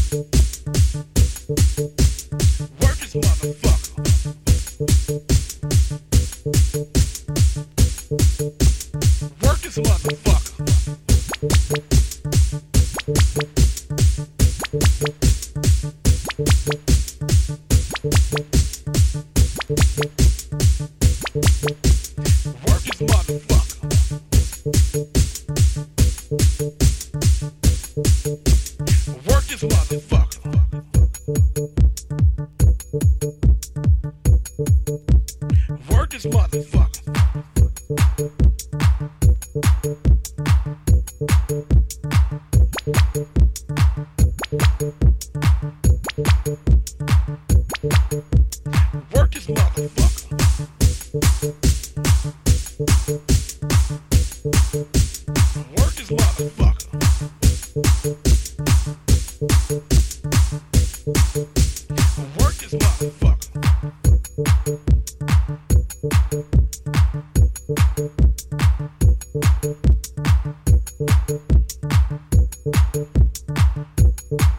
Work is motherfucker. Work is motherfucker. Work is motherfucker. Work is motherfucker. Work is motherfucker. Work is motherfucker. Work is motherfucker.